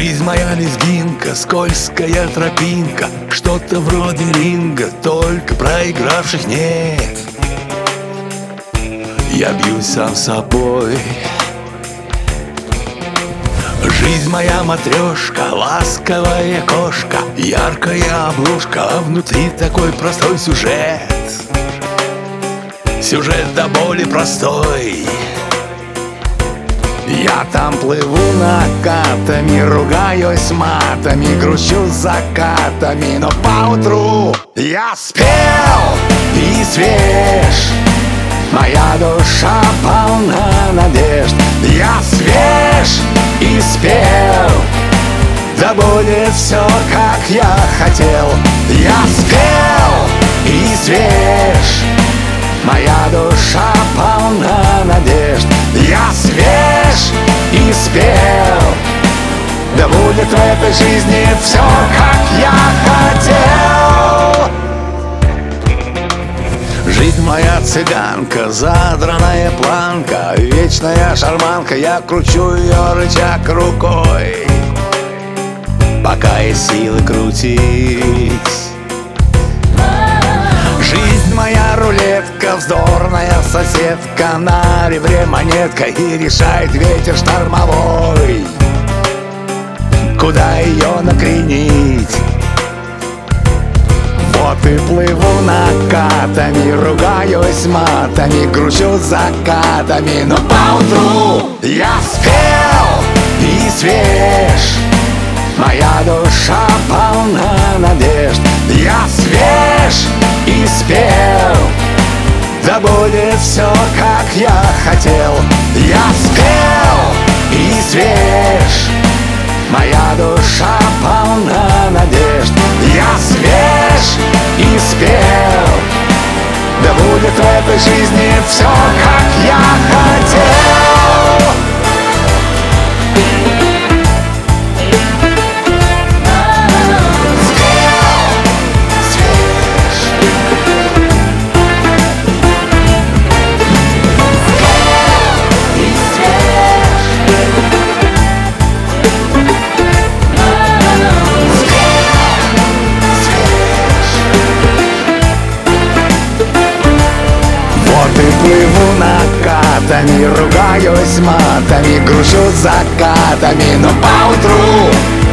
Жизнь моя лезгинка, скользкая тропинка, что-то вроде ринга, только проигравших нет. Я бьюсь сам с собой. Жизнь моя матрешка, ласковая кошка, яркая обложка, а внутри такой простой сюжет. Сюжет до боли простой. Я там плыву накатами, ругаюсь матами, грущу закатами, но поутру я спел и свеж. Моя душа полна надежд. Я свеж и спел, да будет все, как я хотел. Я спел и свеж. Моя душа полна надежд. Я свеж и спел, да будет в этой жизни все, как я хотел. Жизнь моя цыганка, задранная планка, вечная шарманка. Я кручу ее рычаг рукой, пока есть силы крутить. Жизнь моя рулетка, вздорная соседка, на ребре монетка, и решает ветер штормовой, куда ее накренить. Вот и плыву накатами, ругаюсь матами, грущу закатами, но поутру я спел и свеж. Моя душа полна надежд. Я свеж и спел, да будет все, как я хотел. Я спел и свеж. Моя душа полна надежд. Я свеж и спел, да будет в этой жизни все, как я хотел. Плыву накатами, ругаюсь матами, грущу закатами, но поутру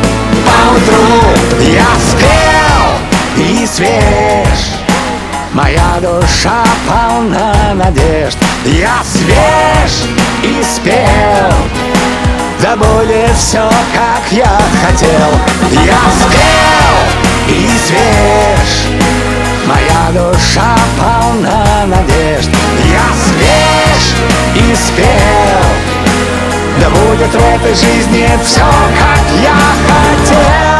я спел и свеж. Моя душа полна надежд. Я свеж и спел, да будет все, как я хотел. Я спел и свеж. Моя душа полна надежд. Я свеж и спел, да будет в этой жизни все, как я хотел.